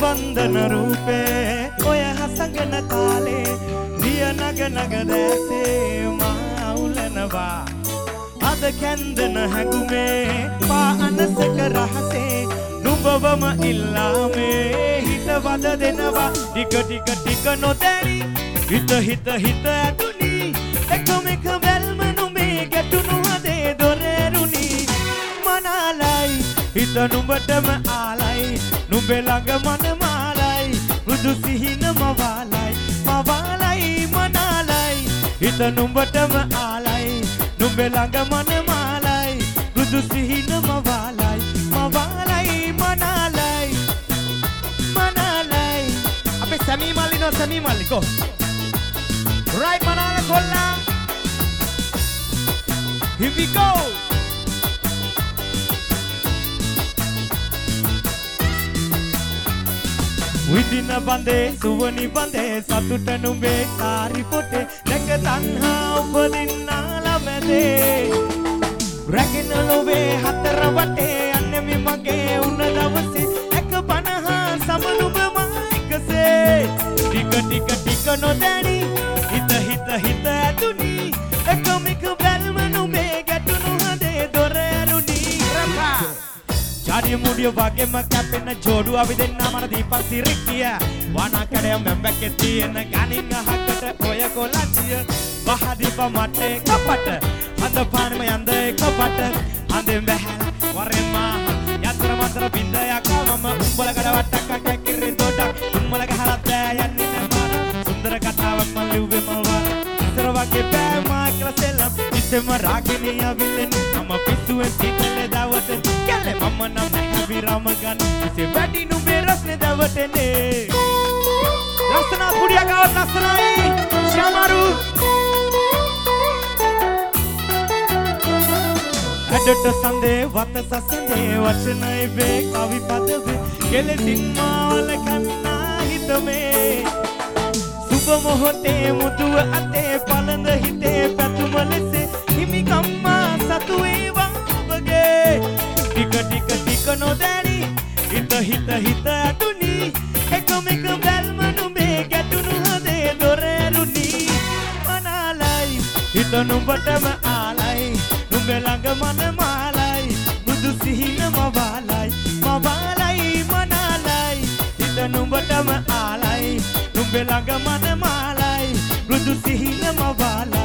වන්දන රූපේ ඔය හසගෙන කාලේ දිය නග නග දැසේ මා උලනවා අද කැන්දන හැඟුමේ පා අනසක රහසේ නුඹවම ඉල්ලාමේ හිත වද දෙනවා ටික ටික ටික නොදැරි හිත හිත හිත ඇතුනි එකම එක බැල්ම නුඹේ ගැටුණු හදේ දොරේරුනි මනාලයි හිත නුඹටම ආලයි නුඹේ ළඟ මන මාලයි මෘදු සිහින මවාලයි මනාලයි හිත නුඹටම ආලයි නුඹේ ළඟ මන මාලයි මෘදු සිහින මවාලයි මනාලයි අපේ සමී මල්ලි නෝ සමී මල්ලි go right manala kolla here we go විදින බඳේ සුවනි බඳේ සතුට නුඹේ සාරි පොටේ දැක තණ්හා උපදින්නා ළමැදේ රැගෙන ලොවේ හතර වටේ යන්නේ මගේ උන දවසේ එක පනහා සම නුඹ මායිකසේ ටික ටික ටික නොදැනි හිත හිත හිත ඇතුනි එකම එක බැල්ම නුඹේ ගැටුණු හදේ දොර ඇරුනි චාරිය මුඩිය වගේම කැපෙන ජෝඩු අපි දෙන්න මන දීපස් සිරිකිය වනා කඩේ මැම්බැකේ තියෙන ගණින් අහකට ඔය කොලටිය වහදීප මට කපට හඳ පානම යන්ද කපට හඳෙන් බහැලා වරෙන් මා යතර මතර බින්දයක් මම උඹල කඩ වට්ටක් කැකිරි දොඩක් උඹල ගහලා බෑ යන්නේ නෑ සුන්දර කතාවක් මම ලිව්වේ මල්වා ඉතර වගේ බෑ මා කියලා සෙල්ලම් ඉතෙම රාගිනිය විලෙන් මම පිස්සුවෙන් තිකලේ දවත කැලේ මම නම් නැහැ විරම ගන්න ඉතේ වැඩි නුඹේ රස්නේ දවටනේ ලස්සන කුඩියක් ආවත් ලස්සනයි ශාමාරු අඩට සඳේ වත සසඳේ වචනයි වේ කවි පදවේ කෙලෙසින් මාවල කන්නා හිතමේ සුබ මොහොතේ මුදුව අතේ පළඳ හිතේ පැතුම ලෙසේ හිමිකම්මා සතු වේවා ඔබගේ ටික ටික ටික නොදැනි හිත හිත හිත ඇතුනි එකම එක බැල්ම නුඹේ ගැටුණු හදේ දොර ඇරුනි මනාලයි හිත නුඹටම ආලයි නුඹේ ළඟ මන මාලයි මුදු සිහින මවාලයි මනාලයි හිත නුඹටම ආලයි නුඹේ ළඟ මන මාලයි මුදු සිහින මවාලයි